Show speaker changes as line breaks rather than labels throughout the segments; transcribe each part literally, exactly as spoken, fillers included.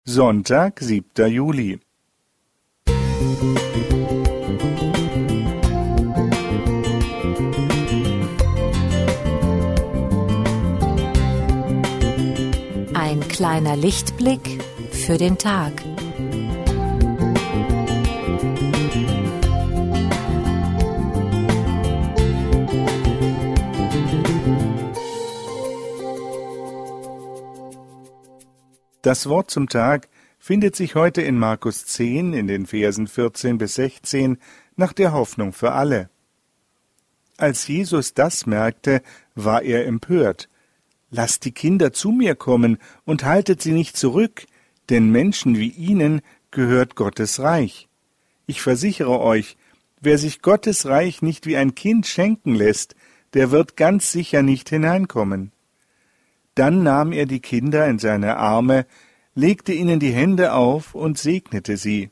Sonntag, siebter Juli.
Ein kleiner Lichtblick für den Tag.
Das Wort zum Tag findet sich heute in Markus zehn in den Versen vierzehn bis sechzehn nach der Hoffnung für alle. Als Jesus das merkte, war er empört. »Lasst die Kinder zu mir kommen und haltet sie nicht zurück, denn Menschen wie ihnen gehört Gottes Reich. Ich versichere euch, wer sich Gottes Reich nicht wie ein Kind schenken lässt, der wird ganz sicher nicht hineinkommen.« Dann nahm er die Kinder in seine Arme, legte ihnen die Hände auf und segnete sie.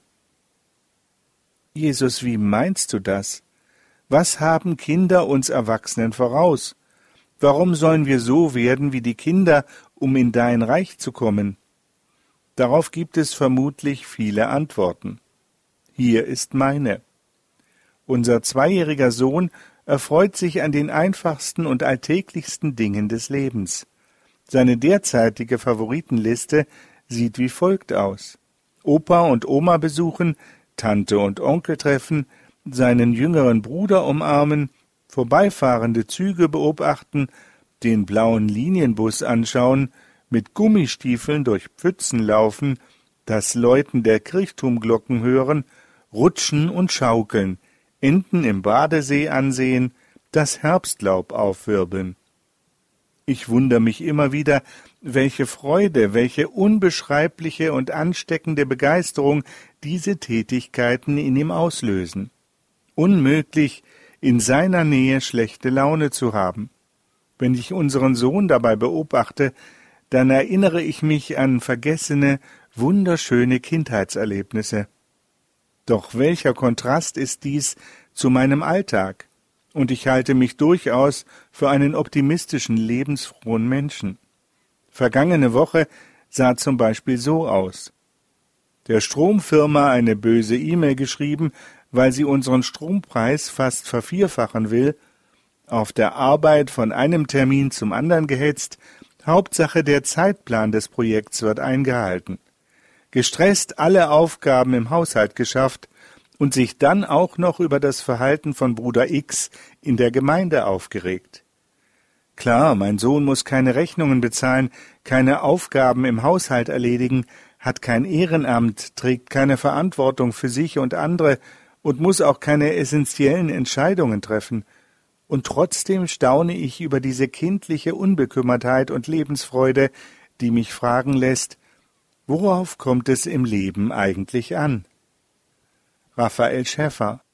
Jesus, wie meinst du das? Was haben Kinder uns Erwachsenen voraus? Warum sollen wir so werden wie die Kinder, um in dein Reich zu kommen? Darauf gibt es vermutlich viele Antworten. Hier ist meine. Unser zweijähriger Sohn erfreut sich an den einfachsten und alltäglichsten Dingen des Lebens. Seine derzeitige Favoritenliste sieht wie folgt aus: Opa und Oma besuchen, Tante und Onkel treffen, seinen jüngeren Bruder umarmen, vorbeifahrende Züge beobachten, den blauen Linienbus anschauen, mit Gummistiefeln durch Pfützen laufen, das Läuten der Kirchturmglocken hören, rutschen und schaukeln, Enten im Badesee ansehen, das Herbstlaub aufwirbeln. Ich wundere mich immer wieder, welche Freude, welche unbeschreibliche und ansteckende Begeisterung diese Tätigkeiten in ihm auslösen. Unmöglich, in seiner Nähe schlechte Laune zu haben. Wenn ich unseren Sohn dabei beobachte, dann erinnere ich mich an vergessene, wunderschöne Kindheitserlebnisse. Doch welcher Kontrast ist dies zu meinem Alltag? Und ich halte mich durchaus für einen optimistischen, lebensfrohen Menschen. Vergangene Woche sah zum Beispiel so aus. Der Stromfirma eine böse E-Mail geschrieben, weil sie unseren Strompreis fast vervierfachen will, auf der Arbeit von einem Termin zum anderen gehetzt, Hauptsache der Zeitplan des Projekts wird eingehalten. Gestresst alle Aufgaben im Haushalt geschafft und sich dann auch noch über das Verhalten von Bruder X in der Gemeinde aufgeregt. Klar, mein Sohn muss keine Rechnungen bezahlen, keine Aufgaben im Haushalt erledigen, hat kein Ehrenamt, trägt keine Verantwortung für sich und andere und muss auch keine essentiellen Entscheidungen treffen. Und trotzdem staune ich über diese kindliche Unbekümmertheit und Lebensfreude, die mich fragen lässt, worauf kommt es im Leben eigentlich an? Raphael Schäffer,